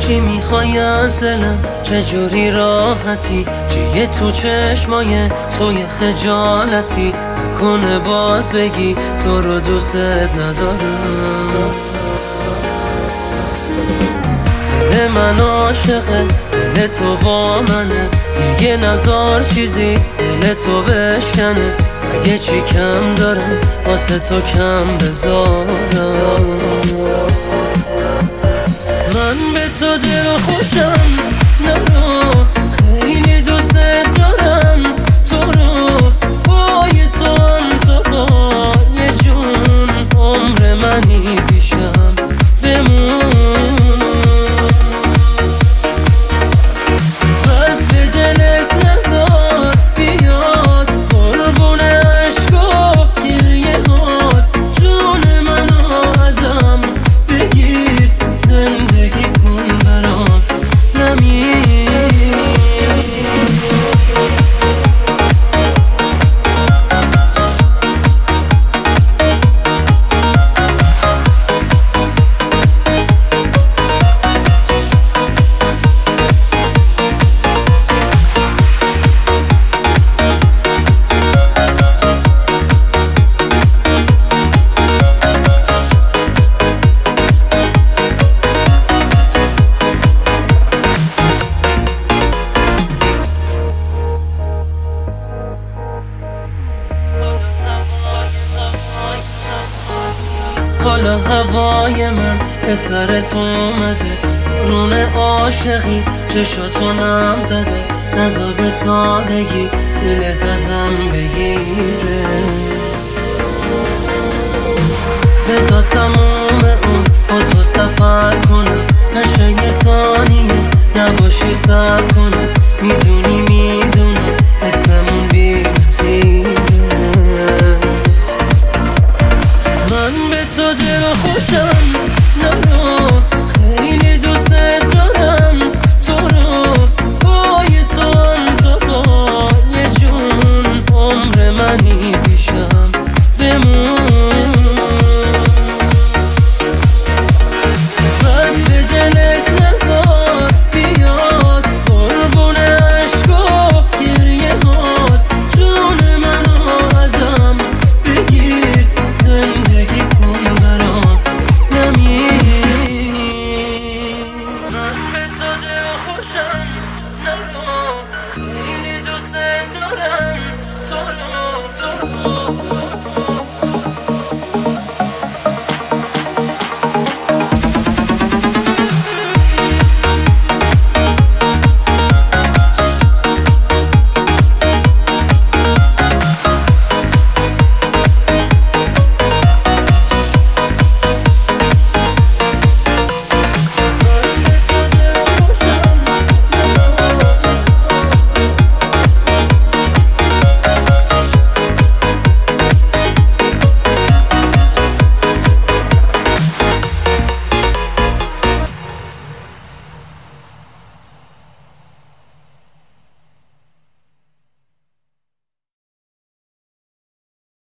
چی میخوای از دلم، چجوری راحتی، چیه تو چشمای توی خجالتی، نکنه باز بگی تو رو دوست ندارم. دل من عاشقه، دل تو با منه، دیگه نذار چیزی دل تو بشکنه. اگه چی کم دارم واسه تو کم بذارم. من به تو دل خوشم، نرو خیلی دوست دارم تو رو، پای تو هم تو پای جون، عمر منی پیشم بمون. قلب به دلت نزار بیاد، قربون عشق و گریه هات، جون منو ازم بگیر، زندگی کن برام نمیر. حالا هوای من به سر تو اومده، بارون عاشقی چشاتو نم زده، نزار به سادگی دلت ازم بگیره. بذار تموم